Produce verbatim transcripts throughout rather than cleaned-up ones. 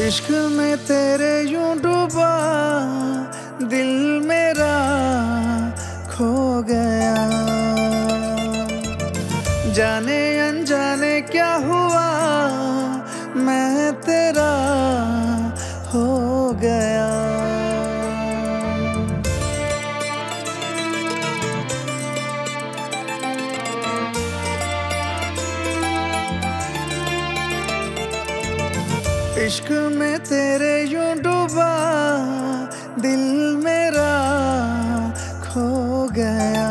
इश्क में तेरे यूं डूबा दिल मेरा खो गया। जाने अनजाने क्या हुआ मैं तेरा हो गया। इश्क में तेरे यूं डूबा दिल मेरा खो गया।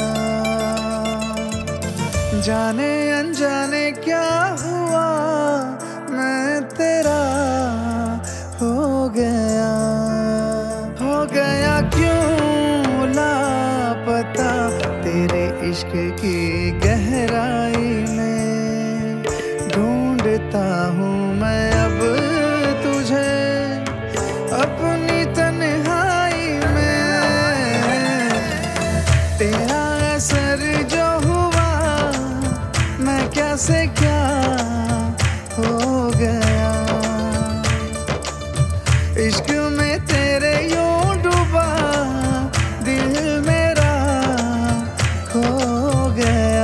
जाने अनजाने क्या हुआ मैं तेरा हो गया। हो गया क्यों लापता तेरे इश्क की गहराई में। ढूंढता हूँ मैं अब तुझे अपनी तन्हाई में। तेरा असर जो हुआ मैं क्या से क्या हो गया। इश्क में तेरे यूं डूबा दिल मेरा खो गया।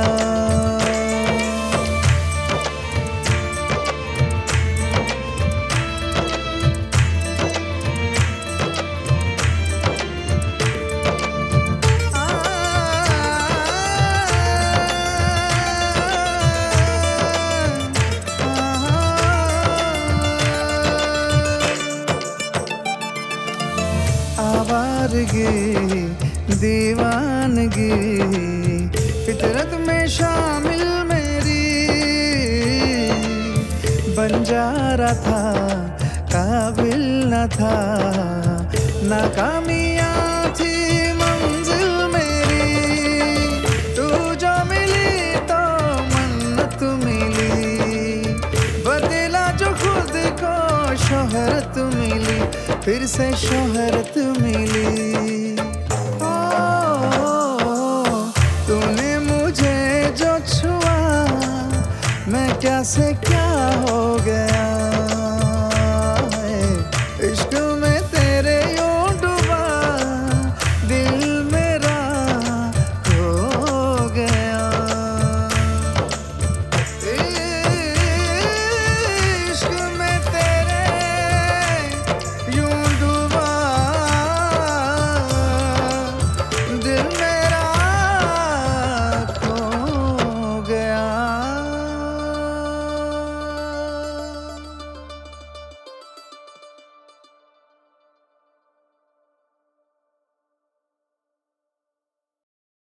आवारगी दीवानगी फितरत में शामिल मेरी। बंजारा था काबिल न था नाकामियाँ थी मंजिल मेरी। तू जो मिली तो मन्नत मिली। बदला जो खुद को शोहरत मिली। फिर से शोहरत मिली।